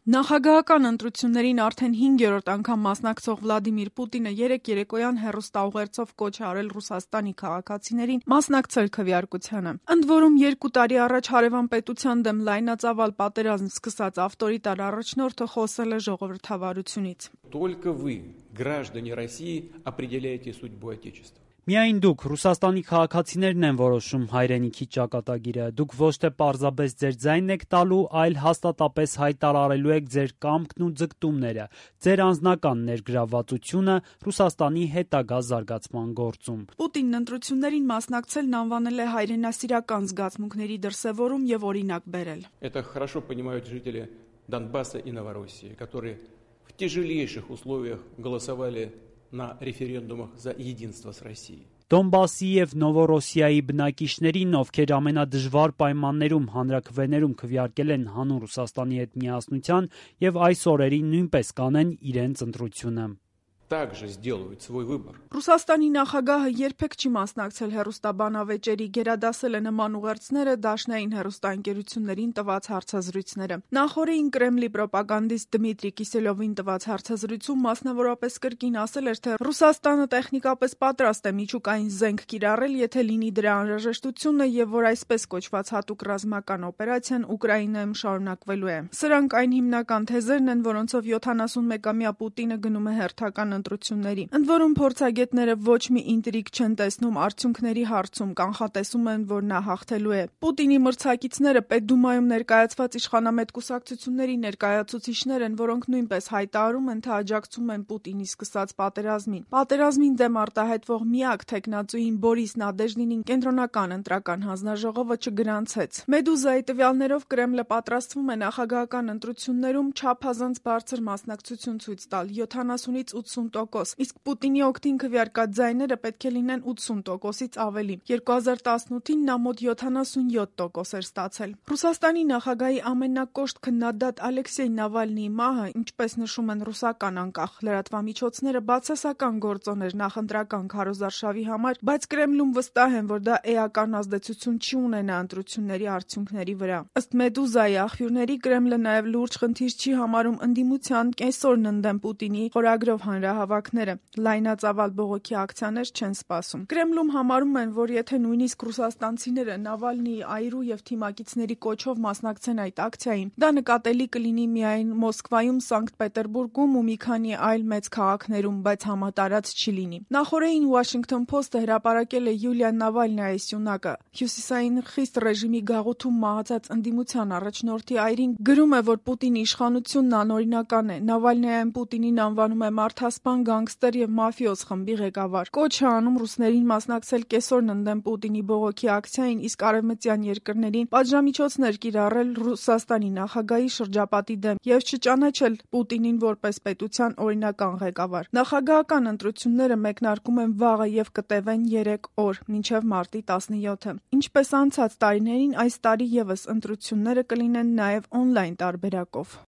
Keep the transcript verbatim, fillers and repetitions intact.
Նախագահական ընտրություններին արդեն հինգերորդ անգամ մասնակցող Վլադիմիր Պուտինը երեկ երեկոյան հեռուստաուղերձով կոչ է արել Ռուսաստանի քաղաքացիներին մասնակցել քվեարկությանը։ Ընդ որում, երկու տարի առաջ հարևան պետության դեմ լայնածավալ պատերազմ սկսած ավտորիտար առաջնորդը խոսել է ժողովրդավարությունից։ Только вы, граждане России, определяете судьбу Отечества. Միայն դուք, Ռուսաստանի քաղաքացիներն են որոշում հայրենիքի ճակատագիրը, դուք ոչ թե պարզապես ձեր ձայնն եք տալու, այլ հաստատապես հայտարարելու եք ձեր կամքն ու ձգտումները, ձեր անձնական ներգրավվածությունը Ռուսաստանի հետագա զարգացման գործում։ Պուտինն ընտրություններին մասնակցելն անվանել է հայրենասիրական զգացմունքների դրսևորում եւ օրինակ բերել։ Это хорошо понимают жители Донбасса и Новороссии, которые в тяжелейших условиях голосовали на референдумах за единство с Россией. Դոնբասի եւ Նովորոսիայի բնակիչներին, ովքեր ամենադժվար պայմաններում հանրաքվեներում քվեարկել են հանուն Ռուսաստանի հետ միասնության եւ այս օրերին նույնպես կանեն իրենց ընտրությունը։ Также сделают свой выбор. Ռուսաստանի նախագահը երբեք չի մասնակցել հեռուստաբանավեճերի, գերադասել է նման ուղերձները դաշնային հեռուստաընկերություններին տված հարցազրույցները։ Նախորդին Կրեմլի պրոպագանդիստ Դմիտրի Կիսելովին տված հարցազրույցում մասնավորապես կրկին ասել էր, թե Ռուսաստանը տեխնիկապես պատրաստ է միջուկային զենք կիրառել, եթե լինի դրա անհրաժեշտությունը եւ որ այսպես կոչված հատուկ ռազմական օպերացիան Ուկրաինայում շարունակվելու է։ Սրանք այն հիմնական թեզերն են, որոնցով յոթանասունմեկամյա Պուտինը գնում է հերթական ընտրությունների։ Ընդ որում փորձագետները ոչ մի ինտրիգ չեն տեսնում արդյունքների հարցում, կանխատեսում են, որ նա հաղթելու է։ Պուտինի մրցակիցները Պետդումայում ներկայացված իշխանամետ կուսակցությունների ներկայացուցիչներ են, որոնք նույնպես հայտարարում են, թե աջակցում են Պուտինի սկսած պատերազմին։ Պատերազմին դեմ արտահայտվող միակ թեկնածուին Բորիս Նադեժդինին կենտրոնական ընտրական հանձնաժողովը չգրանցեց։ Մեդուզայի տվյալներով Կրեմլը պատրաստվում է նախագահական ընտրություններում չափազանց բարձր մասնակցություն ցույց տալ՝ յոթանասունից ութսուն տոկոս, իսկ Պուտինի օգտին քվեարկած ձայները պետք է լինեն ութսուն տոկոսից ավելի։ երկու հազար տասնութին նա մոտ յոթանասունյոթ տոկոս էր ստացել։ Ռուսաստանի նախագահի ամենակոշտ քննադատ Ալեքսեյ Նավալնիի մահը, ինչպես նշում են ռուսական անկախ լրատվամիջոցները, բացասական գործոն էր նախընտրական քարոզարշավի համար, բայց Կրեմլում վստահ են, որ դա էական ազդեցություն չի ունենա ընտրությունների արդյունքների վրա։ Ըստ Մեդուզայի աղբյուրների, Կրեմլը նաև լուրջ խնդիր չի համարում ընդդիմության կեսօրն ընդդեմ Պուտինի խորագրով հանրահավաքները, լայնածավալ բողոքի ակցիաներ չեն սպասում։ Կրեմլում համարում են, որ եթե նույնիսկ ռուսաստանցիները Նավալնիի այրու եւ թիմակիցների կոչով մասնակցեն այդ ակցիային, դա նկատելի կլինի միայն Մոսկվայում, Սանկտ Պետերբուրգում ու մի քանի այլ մեծ քաղաքներում, բայց համատարած չի լինի։ Նախորդին Washington Post-ը հրապարակել է Յուլիա Նավալնիայի սյունակը։ Հյուսիսային խիստ ռեժիմի գաղութում մահացած ընդդիմության առաջնորդի այրին գրում է, որ Պուտինի իշխանությունն անօրինական է։ Նավալնիային Պուտինին անվանում է մարդասպան, գանգստեր եւ մաֆիոզ խմբի ղեկավար։ Կոչ է անում ռուսներին մասնակցել կեսօրն ընդդեմ Պուտինի բողոքի ակցիային, իսկ արևմտյան երկրներին պատժամիջոցներ կիրառել Ռուսաստանի նախագահի շրջապատի դեմ եւ չճանաչել Պուտինին որպես պետության օրինական ղեկավար։ Նախագահական ընտրությունները մեկնարկում են վաղը եւ կտևեն երեք օր, մինչեւ մարտի տասնյոթը։ Ինչպես անցած տարիներին, այս տարի եւս ընտրությունները կլինեն նաեւ օնլայն տարբերակով։